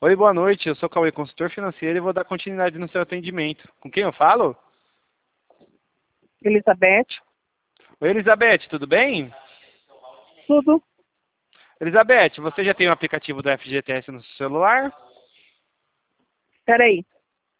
Oi, boa noite. Eu sou o Cauê, consultor financeiro, e vou dar continuidade no seu atendimento. Com quem eu falo? Elizabeth, Oi, Elizabeth, tudo bem? tudo. Elizabeth, você já tem o aplicativo do FGTS no seu celular? Peraí.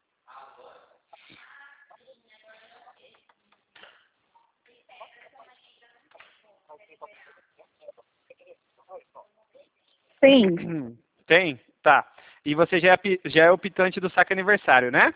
Sim. Tem? Tá. E você já é optante do saque aniversário, né?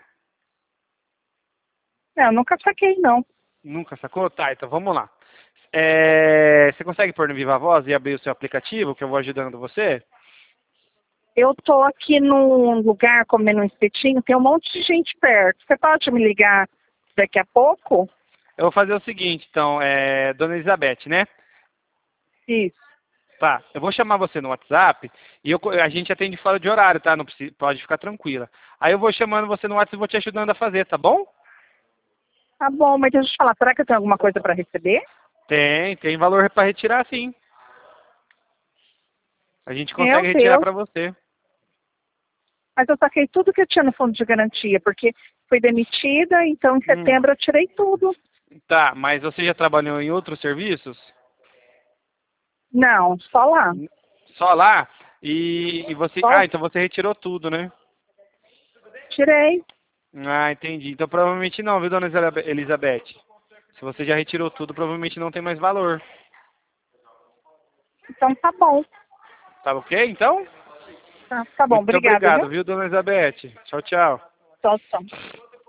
Não, nunca saquei, não. Nunca sacou? Tá, então vamos lá. Você consegue pôr no Viva Voz e abrir o seu aplicativo, que eu vou ajudando você? Eu tô aqui num lugar comendo um espetinho, tem um monte de gente perto. Você pode me ligar daqui a pouco? Eu vou fazer o seguinte, então, Dona Elizabeth, né? Isso. Tá, eu vou chamar você no WhatsApp e a gente atende fora de horário, tá? Não precisa, pode ficar tranquila. Aí eu vou chamando você no WhatsApp e vou te ajudando a fazer, tá bom? Tá bom, mas deixa eu te falar, será que eu tenho alguma coisa para receber? Tem valor para retirar sim. A gente Meu consegue retirar Deus. para você. Mas eu saquei tudo que eu tinha no fundo de garantia, porque fui demitida, então em Hum, setembro eu tirei tudo. tá, mas você já trabalhou em outros serviços? Não, só lá. Só lá? E você. Só Ah, então você retirou tudo, né? tirei. Ah, entendi. Então provavelmente não, viu, dona Elizabeth? Se você já retirou tudo, provavelmente não tem mais valor. Então tá bom. Tá ok, então? Tá bom, Muito obrigada, viu? obrigado, viu, dona Elizabeth? Tchau, tchau. Tchau, tchau.